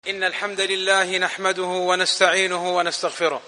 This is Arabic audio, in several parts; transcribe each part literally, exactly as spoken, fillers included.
إن الحمد لله نحمده ونستعينه ونستغفره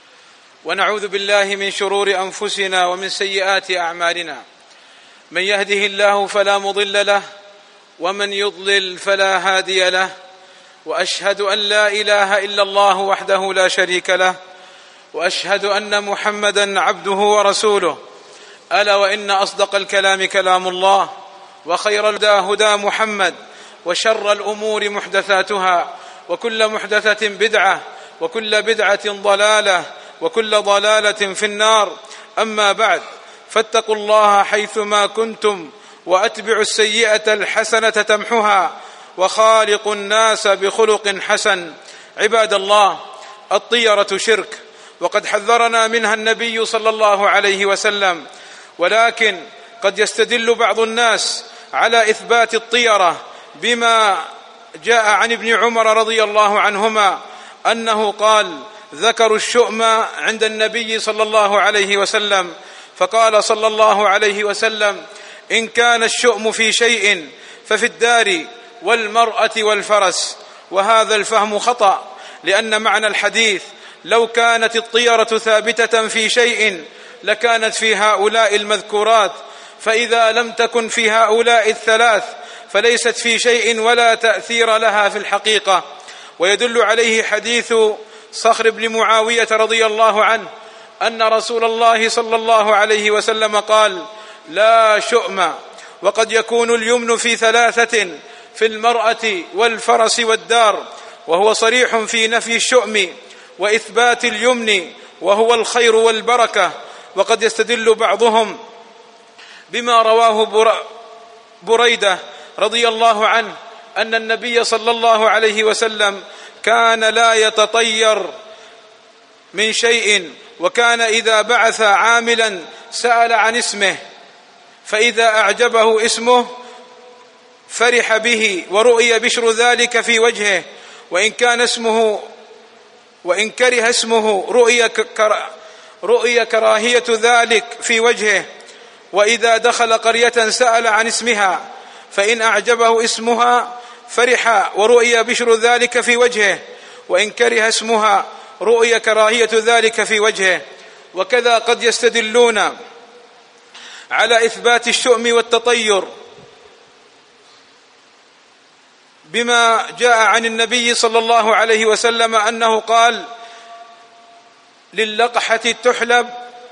ونعوذ بالله من شرور أنفسنا ومن سيئات أعمالنا. من يهده الله فلا مضل له ومن يضلل فلا هادي له، وأشهد أن لا إله إلا الله وحده لا شريك له، وأشهد أن محمدا عبده ورسوله. ألا وإن أصدق الكلام كلام الله، وخير الهدى هدى محمد، وشر الأمور محدثاتها، وكل محدثة بدعة، وكل بدعة ضلالة، وكل ضلالة في النار. أما بعد، فاتقوا الله حيثما كنتم، وأتبعوا السيئة الحسنة تمحها، وخالقوا الناس بخلق حسن. عباد الله، الطيرة شرك، وقد حذرنا منها النبي صلى الله عليه وسلم، ولكن قد يستدل بعض الناس على إثبات الطيرة بما جاء عن ابن عمر رضي الله عنهما أنه قال: ذكروا الشؤم عند النبي صلى الله عليه وسلم، فقال صلى الله عليه وسلم: إن كان الشؤم في شيء ففي الدار والمرأة والفرس. وهذا الفهم خطأ، لأن معنى الحديث لو كانت الطيرة ثابتة في شيء لكانت في هؤلاء المذكورات، فإذا لم تكن في هؤلاء الثلاث فليست في شيء ولا تأثير لها في الحقيقة. ويدل عليه حديث صخر بن معاوية رضي الله عنه أن رسول الله صلى الله عليه وسلم قال: لا شؤم. وقد يكون اليمن في ثلاثة: في المرأة والفرس والدار، وهو صريح في نفي الشؤم وإثبات اليمن، وهو الخير والبركة. وقد يستدل بعضهم بما رواه بريدة رضي الله عنه أن النبي صلى الله عليه وسلم كان لا يتطير من شيء، وكان إذا بعث عاملا سأل عن اسمه، فإذا أعجبه اسمه فرح به، ورؤي بشر ذلك في وجهه، وإن كان اسمه وإن كره اسمه رؤي رؤي كراهية ذلك في وجهه. وإذا دخل قرية سأل عن اسمها، فإن أعجبه اسمها فرح، ورؤي بشر ذلك في وجهه، وإن كره اسمها رؤي كراهية ذلك في وجهه. وكذا قد يستدلون على إثبات الشؤم والتطير بما جاء عن النبي صلى الله عليه وسلم أنه قال: للقحة تحلب،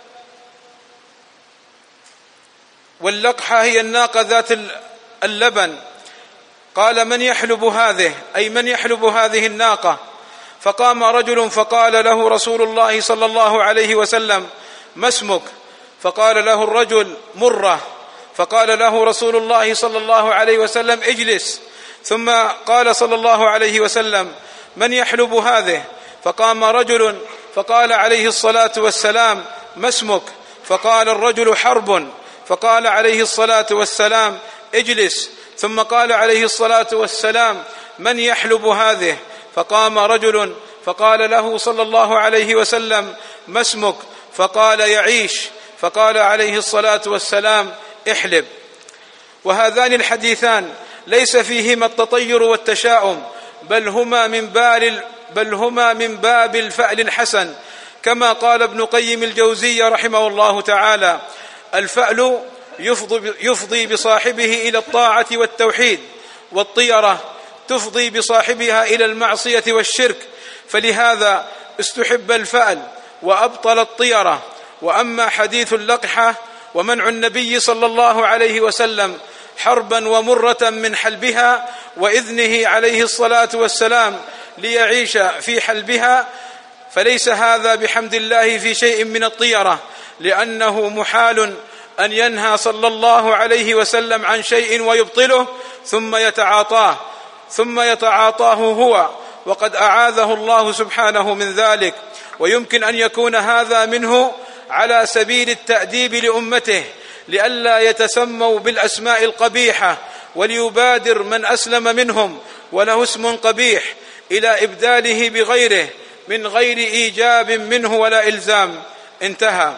واللقحة هي الناقة ذات اللبن. قال: من يحلب هذه؟ أي من يحلب هذه الناقة؟ فقام رجل فقال له رسول الله صلى الله عليه وسلم: ما اسمك؟ فقال له الرجل: مرة. فقال له رسول الله صلى الله عليه وسلم: اجلس. ثم قال صلى الله عليه وسلم: من يحلب هذه؟ فقام رجل فقال عليه الصلاة والسلام: ما اسمك؟ فقال الرجل: حرب. فقال عليه الصلاة والسلام: اجلس. ثم قال عليه الصلاة والسلام: من يحلب هذه؟ فقام رجل فقال له صلى الله عليه وسلم: ما اسمك؟ فقال: يعيش. فقال عليه الصلاة والسلام: احلب. وهذان الحديثان ليس فيهما التطير والتشاؤم، بل هما من بال بل هما من باب الفأل الحسن، كما قال ابن قيم الجوزية رحمه الله تعالى: الفأل يفضي, يفضي بصاحبه إلى الطاعة والتوحيد، والطيرة تفضي بصاحبها إلى المعصية والشرك، فلهذا استحب الفأل وأبطل الطيرة. وأما حديث اللقحة ومنع النبي صلى الله عليه وسلم حربا ومرة من حلبها، وإذنه عليه الصلاة والسلام ليعيش في حلبها، فليس هذا بحمد الله في شيء من الطيرة، لأنه محال أن ينهى صلى الله عليه وسلم عن شيء ويبطله ثم يتعاطاه ثم يتعاطاه هو، وقد أعاذه الله سبحانه من ذلك. ويمكن أن يكون هذا منه على سبيل التأديب لأمته، لئلا يتسموا بالأسماء القبيحة، وليبادر من أسلم منهم وله اسم قبيح إلى إبداله بغيره من غير إيجاب منه ولا إلزام. انتهى.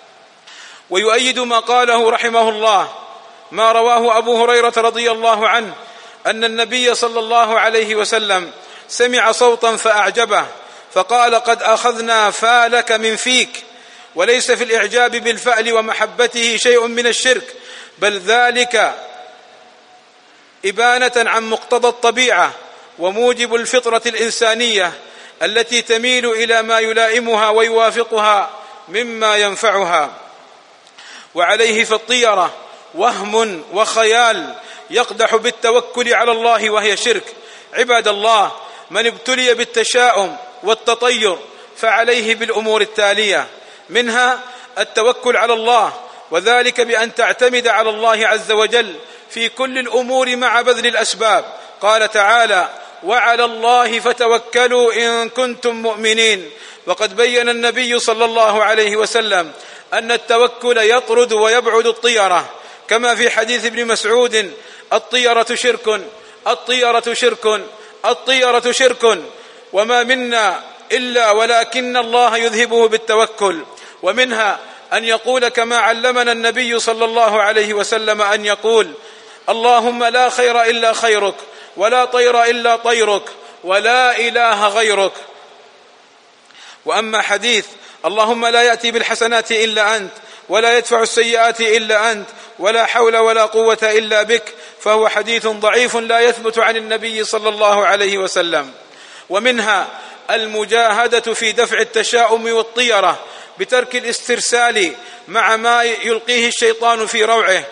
ويؤيد ما قاله رحمه الله ما رواه أبو هريرة رضي الله عنه أن النبي صلى الله عليه وسلم سمع صوتا فأعجبه فقال: قد أخذنا فالك من فيك. وليس في الإعجاب بالفأل ومحبته شيء من الشرك، بل ذلك إبانة عن مقتضى الطبيعة وموجب الفطرة الإنسانية التي تميل إلى ما يلائمها ويوافقها مما ينفعها. وعليه فالطيرة وهم وخيال يقدح بالتوكل على الله وهي شرك. عباد الله، من ابتلي بالتشاؤم والتطير فعليه بالأمور التالية: منها التوكل على الله، وذلك بأن تعتمد على الله عز وجل في كل الأمور مع بذل الأسباب. قال تعالى: وعلى الله فتوكلوا إن كنتم مؤمنين. وقد بين النبي صلى الله عليه وسلم أن التوكل يطرد ويبعد الطيرة، كما في حديث ابن مسعود: الطيرة شرك، الطيرة شرك، الطيرة شرك، وما منا إلا ولكن الله يذهبه بالتوكل. ومنها أن يقول كما علمنا النبي صلى الله عليه وسلم أن يقول: اللهم لا خير إلا خيرك، ولا طير إلا طيرك، ولا إله غيرك. وأما حديث اللهم لا يأتي بالحسنات إلا أنت، ولا يدفع السيئات إلا أنت، ولا حول ولا قوة إلا بك، فهو حديث ضعيف لا يثبت عن النبي صلى الله عليه وسلم. ومنها المجاهدة في دفع التشاؤم والطيرة بترك الاسترسال مع ما يلقيه الشيطان في روعه.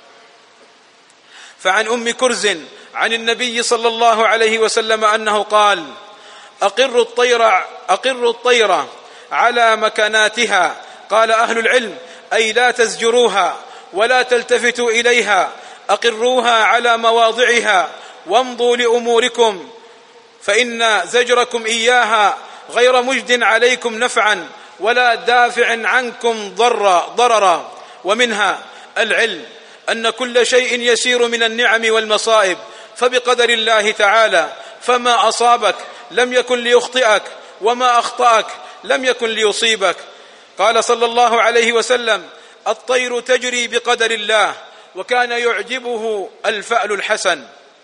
فعن أم كرز عن النبي صلى الله عليه وسلم أنه قال: أقر الطير, أقر الطير على مكاناتها. قال أهل العلم: أي لا تزجروها ولا تلتفتوا إليها، أقروها على مواضعها وامضوا لأموركم، فإن زجركم إياها غير مجد عليكم نفعا ولا دافع عنكم ضررا. ومنها العلم أن كل شيء يسير من النعم والمصائب فبقدر الله تعالى، فما أصابك لم يكن ليخطئك، وما أخطأك لم يكن ليصيبك. قال صلى الله عليه وسلم: الطير تجري بقدر الله، وكان يعجبه الفأل الحسن.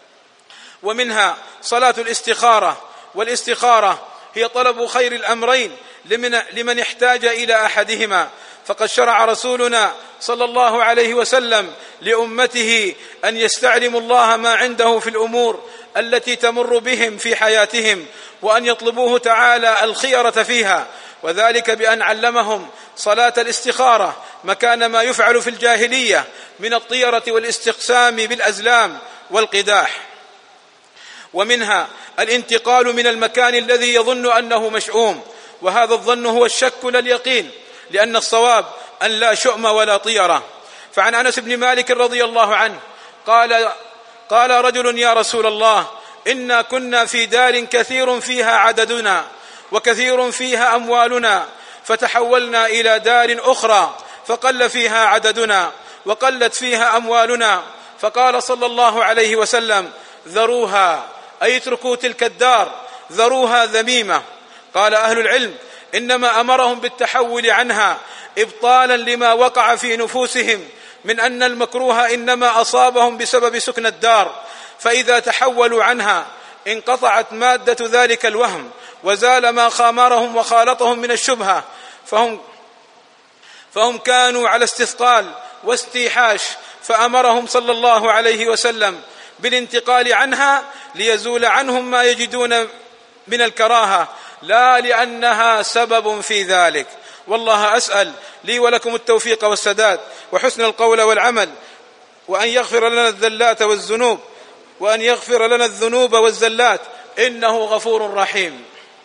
ومنها صلاة الاستخارة، والاستخارة هي طلب خير الأمرين لمن, لمن احتاج إلى أحدهما. فقد شرع رسولنا صلى الله عليه وسلم لأمته أن يستعلموا الله ما عنده في الأمور التي تمر بهم في حياتهم، وأن يطلبوه تعالى الخيرة فيها، وذلك بأن علمهم صلاة الاستخارة مكان ما يفعل في الجاهلية من الطيرة والاستقسام بالأزلام والقداح. ومنها الانتقال من المكان الذي يظن أنه مشؤوم، وهذا الظن هو الشك لا اليقين، لأن الصواب أن لا شؤم ولا طيرة. فعن أنس بن مالك رضي الله عنه قال: قال رجل: يا رسول الله، إنا كنا في دار كثير فيها عددنا وكثير فيها أموالنا، فتحولنا إلى دار أخرى فقل فيها عددنا وقلت فيها أموالنا. فقال صلى الله عليه وسلم: ذروها، أي اتركوا تلك الدار، ذروها ذميمة. قال أهل العلم: إنما أمرهم بالتحول عنها إبطالا لما وقع في نفوسهم من أن المكروه إنما أصابهم بسبب سكن الدار، فإذا تحولوا عنها انقطعت مادة ذلك الوهم، وزال ما خامرهم وخالطهم من الشبهة، فهم, فهم كانوا على استثقال واستيحاش، فأمرهم صلى الله عليه وسلم بالانتقال عنها ليزول عنهم ما يجدون من الكراهة، لا لأنها سبب في ذلك. والله أسأل لي ولكم التوفيق والسداد وحسن القول والعمل، وأن يغفر لنا الذلات والذنوب وأن يغفر لنا الذنوب والزلات، إنه غفور رحيم.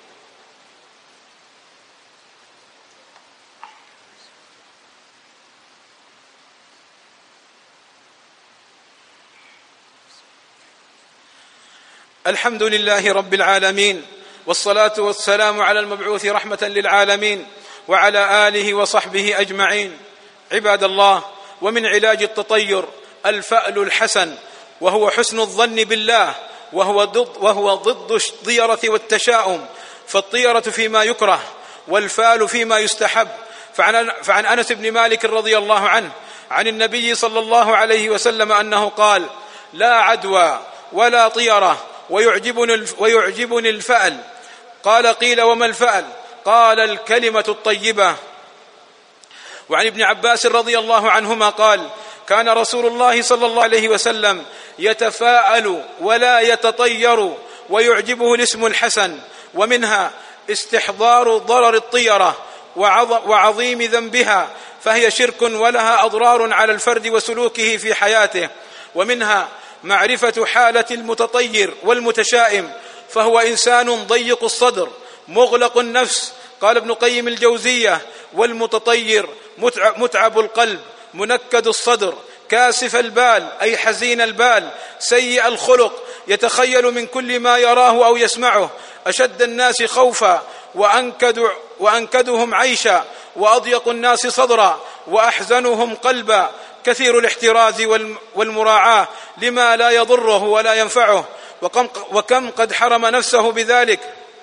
الحمد لله رب العالمين، والصلاة والسلام على المبعوث رحمة للعالمين وعلى آله وصحبه أجمعين. عباد الله، ومن علاج التطير الفأل الحسن، وهو حسن الظن بالله، وهو ضد, وهو ضد الطيرة والتشاؤم، فالطيرة فيما يكره والفال فيما يستحب. فعن, فعن أنس بن مالك رضي الله عنه عن النبي صلى الله عليه وسلم أنه قال: لا عدوى ولا طيرة ويعجبني, ويعجبني الفأل. قال: قيل وما الفأل؟ قال: الكلمة الطيبة. وعن ابن عباس رضي الله عنهما قال: كان رسول الله صلى الله عليه وسلم يتفاءل ولا يتطير ويعجبه الاسم الحسن. ومنها استحضار ضرر الطيرة وعظيم ذنبها، فهي شرك ولها أضرار على الفرد وسلوكه في حياته. ومنها معرفة حالة المتطير والمتشائم، فهو إنسان ضيق الصدر مغلق النفس. قال ابن قيم الجوزية: والمتطير متعب القلب منكد الصدر كاسف البال، أي حزين البال، سيء الخلق، يتخيل من كل ما يراه أو يسمعه، أشد الناس خوفا وأنكد وأنكدهم عيشا، وأضيق الناس صدرا وأحزنهم قلبا، كثير الاحتراز والمراعاة لما لا يضره ولا ينفعه، وكم قد حرم نفسه بذلك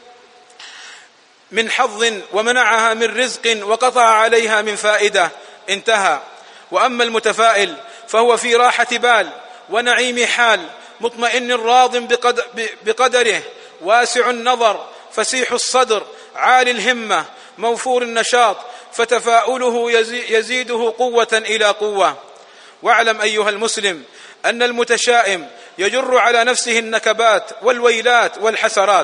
من حظ ومنعها من رزق وقطع عليها من فائدة. انتهى. وأما المتفائل فهو في راحة بال ونعيم حال، مطمئن راض بقدره، واسع النظر، فسيح الصدر، عالي الهمة، موفور النشاط، فتفاؤله يزيده قوة إلى قوة. واعلم أيها المسلم أن المتشائم يجر على نفسه النكبات والويلات والحسرات،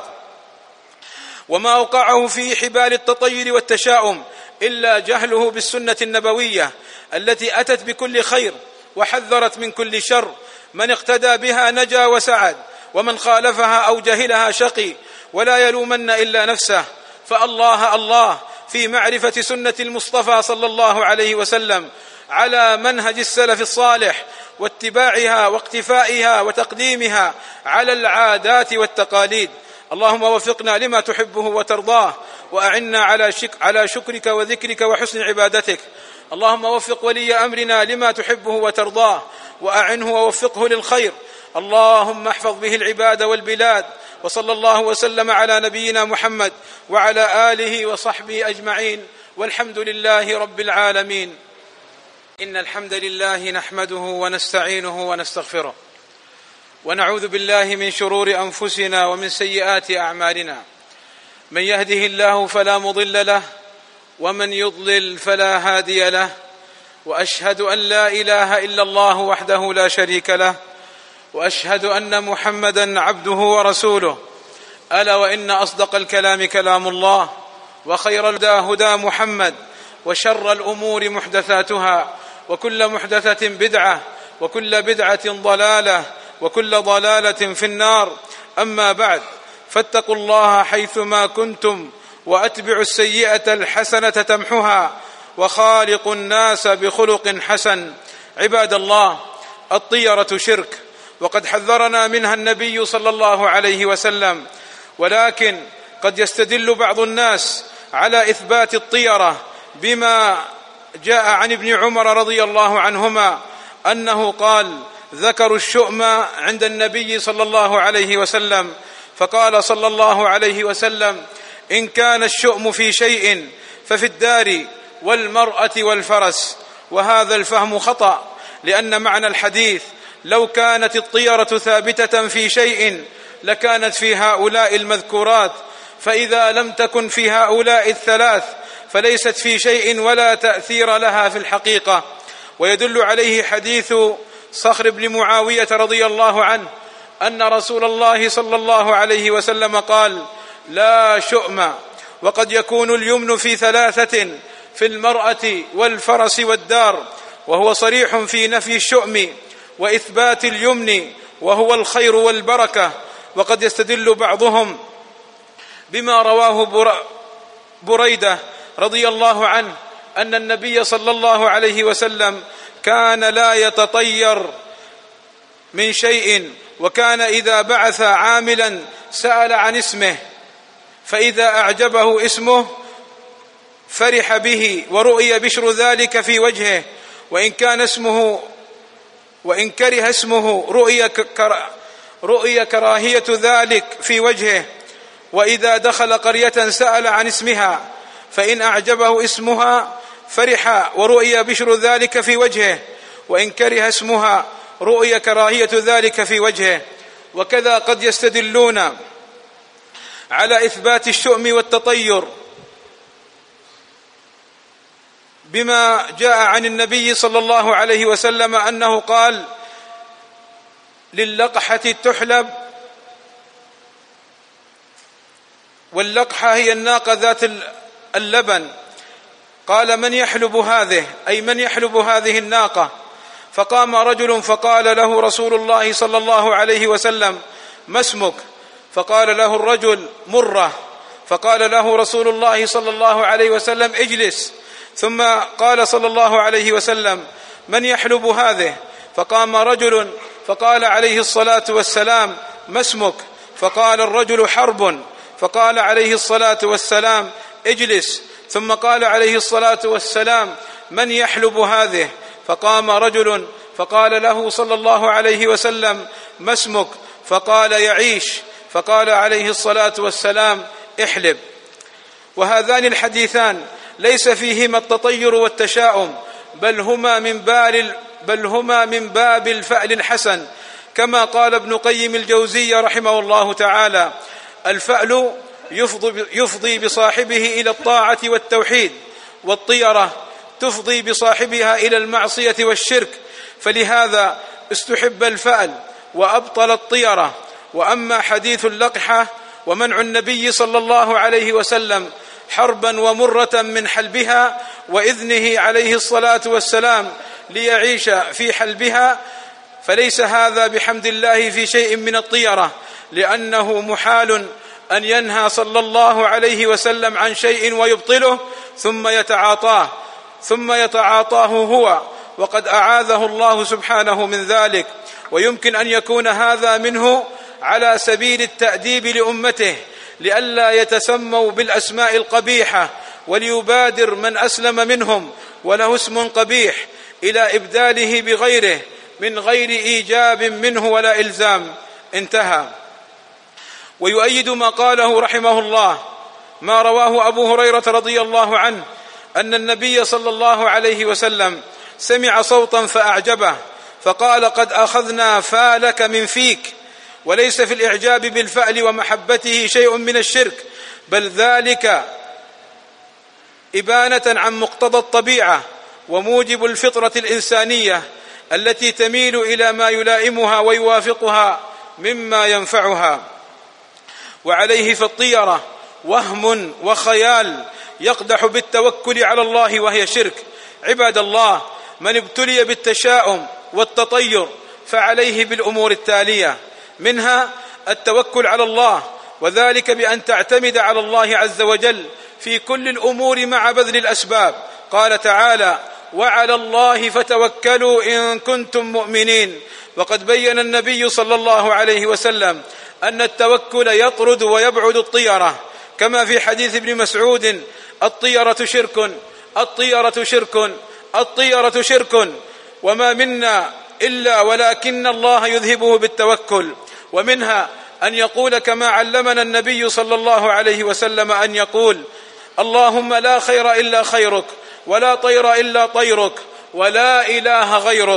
وما أوقعه في حبال التطير والتشاؤم إلا جهله بالسنة النبوية التي أتت بكل خير وحذرت من كل شر. من اقتدى بها نجا وسعد، ومن خالفها أو جهلها شقي، ولا يلومن إلا نفسه. فالله الله في معرفة سنة المصطفى صلى الله عليه وسلم على منهج السلف الصالح، واتباعها واقتفائها وتقديمها على العادات والتقاليد. اللهم وفقنا لما تحبه وترضاه، وأعنا على, شك على شكرك وذكرك وحسن عبادتك. اللهم وفق ولي أمرنا لما تحبه وترضاه، وأعنه ووفقه للخير. اللهم احفظ به العباد والبلاد. وصلى الله وسلم على نبينا محمد وعلى آله وصحبه أجمعين، والحمد لله رب العالمين. إن الحمد لله نحمده ونستعينه ونستغفره، ونعوذ بالله من شرور أنفسنا ومن سيئات أعمالنا. من يهده الله فلا مضل له، ومن يضلل فلا هادي له. وأشهد أن لا إله إلا الله وحده لا شريك له، وأشهد أن محمدا عبده ورسوله. ألا وإن أصدق الكلام كلام الله، وخير الهدى هدى محمد، وشر الأمور محدثاتها، وكل محدثة بدعة، وكل بدعة ضلالة، وكل ضلالة في النار. أما بعد، فاتقوا الله حيثما كنتم، وأتبعوا السيئة الحسنة تمحها، وخالقوا الناس بخلق حسن. عباد الله، الطيرة شرك، وقد حذرنا منها النبي صلى الله عليه وسلم، ولكن قد يستدل بعض الناس على إثبات الطيرة بما جاء عن ابن عمر رضي الله عنهما أنه قال: ذكروا الشؤم عند النبي صلى الله عليه وسلم، فقال صلى الله عليه وسلم: إن كان الشؤم في شيء ففي الدار والمرأة والفرس. وهذا الفهم خطأ، لأن معنى الحديث لو كانت الطيرة ثابتة في شيء لكانت في هؤلاء المذكورات، فإذا لم تكن في هؤلاء الثلاث فليست في شيء ولا تأثير لها في الحقيقة. ويدل عليه حديث صخر بن معاوية رضي الله عنه أن رسول الله صلى الله عليه وسلم قال: لا شؤم. وقد يكون اليمن في ثلاثة: في المرأة والفرس والدار، وهو صريح في نفي الشؤم وإثبات اليمن، وهو الخير والبركة. وقد يستدل بعضهم بما رواه بريدة رضي الله عنه أن النبي صلى الله عليه وسلم كان لا يتطير من شيء، وكان إذا بعث عاملا سأل عن اسمه، فإذا أعجبه اسمه فرح به، ورؤي بشر ذلك في وجهه، وإن كان اسمه وإن كره اسمه رؤي رؤي كراهية ذلك في وجهه. وإذا دخل قرية سأل عن اسمها، فإن أعجبه اسمها فرح، ورؤي بشر ذلك في وجهه، وإن كره اسمها رؤي كراهية ذلك في وجهه. وكذا قد يستدلون على إثبات الشؤم والتطير بما جاء عن النبي صلى الله عليه وسلم أنه قال: للقحة تحلب، واللقحة هي الناقة ذات اللبن. قال: من يحلب هذه؟ أي من يحلب هذه الناقة؟ فقام رجل فقال له رسول الله صلى الله عليه وسلم: ما اسمك؟ فقال له الرجل: مرة. فقال له رسول الله صلى الله عليه وسلم: اجلس. ثم قال صلى الله عليه وسلم: من يحلب هذه؟ فقام رجل فقال عليه الصلاة والسلام: ما اسمك؟ فقال الرجل: حرب. فقال عليه الصلاة والسلام: اجلس. ثم قال عليه الصلاة والسلام: من يحلب هذه؟ فقام رجل فقال له صلى الله عليه وسلم: ما اسمك؟ فقال: يعيش. فقال عليه الصلاة والسلام: احلب. وهذان الحديثان ليس فيهما التطير والتشاؤم، بل هما من بال بل هما من باب الفأل الحسن، كما قال ابن قيم الجوزية رحمه الله تعالى: الفأل يفضي, يفضي بصاحبه إلى الطاعة والتوحيد، والطيرة تفضي بصاحبها إلى المعصية والشرك، فلهذا استحب الفأل وأبطل الطيرة. وأما حديث اللقحة ومنع النبي صلى الله عليه وسلم حربا ومرة من حلبها، وإذنه عليه الصلاة والسلام ليعيش في حلبها، فليس هذا بحمد الله في شيء من الطيرة، لأنه محال أن ينهى صلى الله عليه وسلم عن شيء ويبطله ثم يتعاطاه ثم يتعاطاه هو، وقد أعاذه الله سبحانه من ذلك. ويمكن أن يكون هذا منه على سبيل التأديب لأمته لئلا يتسموا بالأسماء القبيحة، وليبادر من أسلم منهم وله اسم قبيح إلى إبداله بغيره من غير إيجاب منه ولا إلزام. انتهى. ويؤيد ما قاله رحمه الله ما رواه أبو هريرة رضي الله عنه أن النبي صلى الله عليه وسلم سمع صوتا فأعجبه فقال: قد أخذنا فالك من فيك. وليس في الإعجاب بالفأل ومحبته شيء من الشرك، بل ذلك إبانة عن مقتضى الطبيعة وموجب الفطرة الإنسانية التي تميل إلى ما يلائمها ويوافقها مما ينفعها. وعليه فالطيرة وهم وخيال يقدح بالتوكل على الله وهي شرك. عباد الله، من ابتلي بالتشاؤم والتطير فعليه بالأمور التالية: منها التوكل على الله، وذلك بأن تعتمد على الله عز وجل في كل الأمور مع بذل الأسباب. قال تعالى: وعلى الله فتوكلوا إن كنتم مؤمنين. وقد بين النبي صلى الله عليه وسلم أن التوكل يطرد ويبعد الطيرة، كما في حديث ابن مسعود: الطيرة شرك، الطيرة شرك، الطيرة شرك، وما منا إلا ولكن الله يذهبه بالتوكل. ومنها أن يقول كما علمنا النبي صلى الله عليه وسلم أن يقول: اللهم لا خير إلا خيرك، ولا طير إلا طيرك، ولا إله غيرك.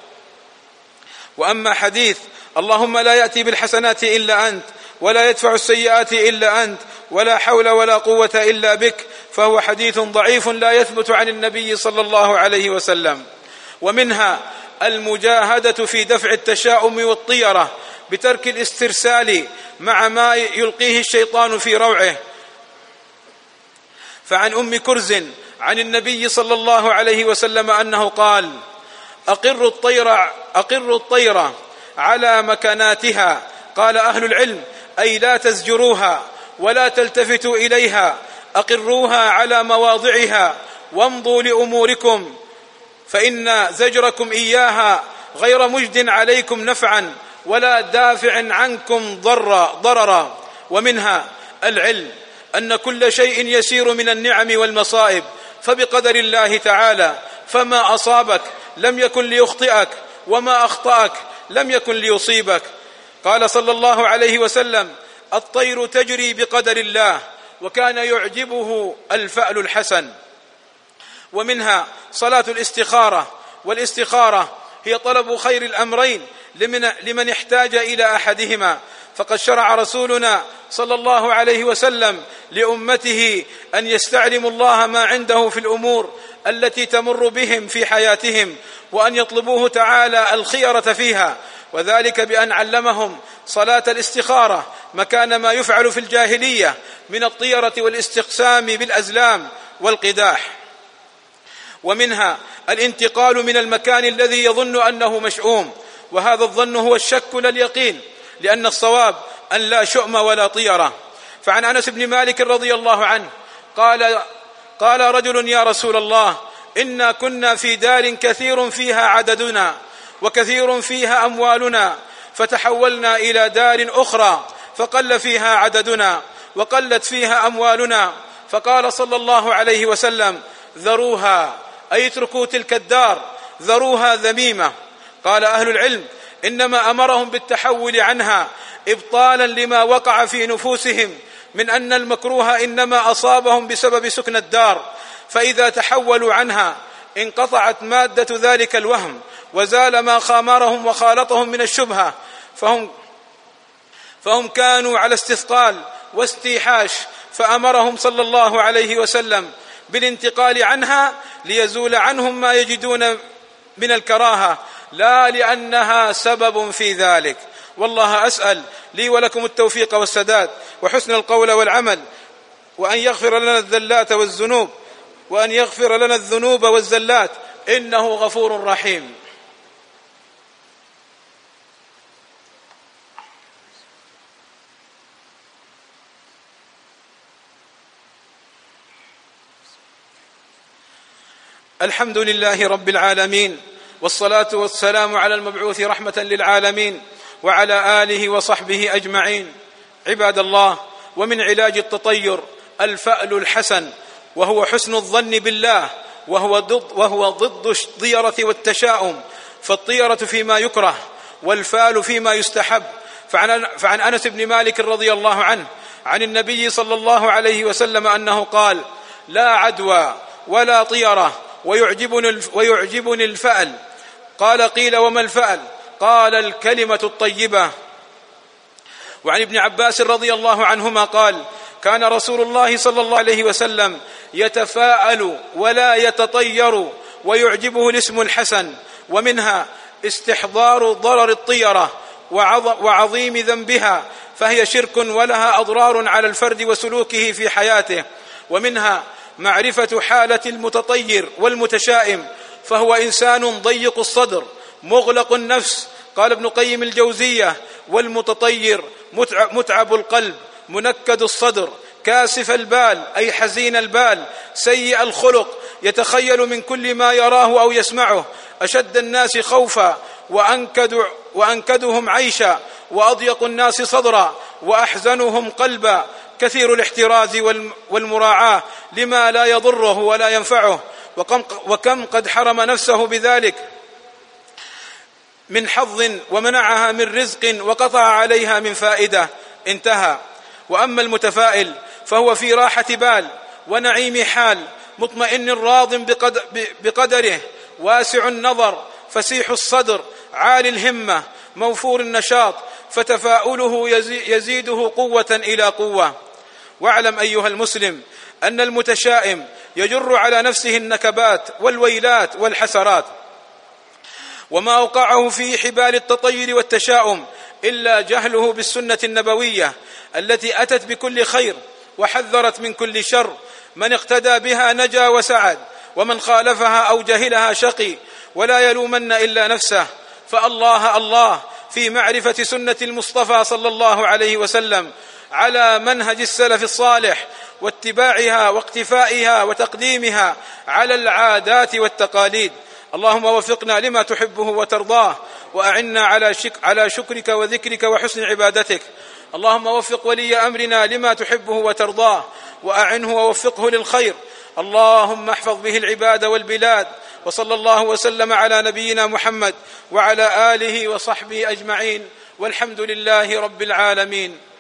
وأما حديث اللهم لا يأتي بالحسنات إلا أنت، ولا يدفع السيئات إلا أنت، ولا حول ولا قوة إلا بك، فهو حديث ضعيف لا يثبت عن النبي صلى الله عليه وسلم. ومنها المجاهدة في دفع التشاؤم والطيرة بترك الاسترسال مع ما يلقيه الشيطان في روعه. فعن أم كرز عن النبي صلى الله عليه وسلم أنه قال: أقر الطير أقر الطير على مكاناتها. قال أهل العلم: أي لا تزجروها ولا تلتفتوا إليها، أقروها على مواضعها وامضوا لأموركم، فإن زجركم إياها غير مجد عليكم نفعا ولا دافع عنكم ضررا. ومنها العلم أن كل شيء يسير من النعم والمصائب فبقدر الله تعالى، فما أصابك لم يكن ليخطئك، وما أخطأك لم يكن ليصيبك. قال صلى الله عليه وسلم: الطير تجري بقدر الله، وكان يعجبه الفأل الحسن. ومنها صلاة الاستخارة، والاستخارة هي طلب خير الأمرين لمن, لمن احتاج إلى أحدهما، فقد شرع رسولنا صلى الله عليه وسلم لأمته أن يستعلموا الله ما عنده في الأمور التي تمر بهم في حياتهم، وأن يطلبوه تعالى الخيرة فيها، وذلك بأن علمهم صلاة الاستخارة مكان ما يفعل في الجاهلية من الطيرة والاستقسام بالأزلام والقداح. ومنها الانتقال من المكان الذي يظن أنه مشؤوم، وهذا الظن هو الشك لا اليقين، لأن الصواب أن لا شؤم ولا طيرة. فعن أنس بن مالك رضي الله عنه قال قال رجل: يا رسول الله، إنا كنا في دار كثير فيها عددنا وكثير فيها أموالنا، فتحولنا إلى دار أخرى فقل فيها عددنا وقلت فيها أموالنا، فقال صلى الله عليه وسلم: ذروها، أي اتركوا تلك الدار، ذروها ذميمة. قال أهل العلم: إنما أمرهم بالتحول عنها إبطالا لما وقع في نفوسهم من أن المكروه إنما أصابهم بسبب سكن الدار، فإذا تحولوا عنها انقطعت مادة ذلك الوهم وزال ما خامرهم وخالطهم من الشبهة، فهم, فهم كانوا على استثقال واستيحاش، فأمرهم صلى الله عليه وسلم بالانتقال عنها ليزول عنهم ما يجدون من الكراهة، لا لأنها سبب في ذلك. والله أسأل لي ولكم التوفيق والسداد وحسن القول والعمل، وأن يغفر لنا الذلات والذنوب وأن يغفر لنا الذنوب والزلات، إنه غفور رحيم. الحمد لله رب العالمين، والصلاة والسلام على المبعوث رحمة للعالمين وعلى آله وصحبه أجمعين. عباد الله، ومن علاج التطير الفأل الحسن، وهو حسن الظن بالله، وهو ضد, وهو ضد الطيرة والتشاؤم، فالطيرة فيما يكره والفال فيما يستحب. فعن, فعن أنس بن مالك رضي الله عنه عن النبي صلى الله عليه وسلم أنه قال: لا عدوى ولا طيرة ويعجبني, ويعجبني الفأل. قال: قيل وما الفأل؟ قال: الكلمة الطيبة. وعن ابن عباس رضي الله عنهما قال: كان رسول الله صلى الله عليه وسلم يتفاءل ولا يتطير، ويعجبه الاسم الحسن. ومنها استحضار ضرر الطيرة وعظيم ذنبها، فهي شرك ولها أضرار على الفرد وسلوكه في حياته. ومنها معرفة حالة المتطير والمتشائم، فهو إنسان ضيق الصدر مغلق النفس. قال ابن قيم الجوزية: والمتطير متعب القلب منكد الصدر كاسف البال، أي حزين البال، سيء الخلق، يتخيل من كل ما يراه أو يسمعه، أشد الناس خوفا وأنكد وأنكدهم عيشا، وأضيق الناس صدرا وأحزنهم قلبا، كثير الاحتراز والمراعاة لما لا يضره ولا ينفعه، وكم قد حرم نفسه بذلك من حظ ومنعها من رزق وقطع عليها من فائدة. انتهى. وأما المتفائل فهو في راحة بال ونعيم حال، مطمئن راض بقدره، واسع النظر، فسيح الصدر، عالي الهمة، موفور النشاط، فتفاؤله يزيده قوة إلى قوة. واعلم أيها المسلم أن المتشائم يجر على نفسه النكبات والويلات والحسرات، وما أوقعه في حبال التطير والتشاؤم إلا جهله بالسنة النبوية التي أتت بكل خير وحذرت من كل شر. من اقتدى بها نجا وسعد، ومن خالفها أو جهلها شقي، ولا يلومن إلا نفسه. فالله الله في معرفة سنة المصطفى صلى الله عليه وسلم على منهج السلف الصالح، واتباعها واقتفائها وتقديمها على العادات والتقاليد. اللهم وفقنا لما تحبه وترضاه، وأعنا على, شك على شكرك وذكرك وحسن عبادتك. اللهم وفق ولي أمرنا لما تحبه وترضاه، وأعنه ووفقه للخير. اللهم احفظ به العباد والبلاد. وصلى الله وسلم على نبينا محمد وعلى آله وصحبه أجمعين، والحمد لله رب العالمين.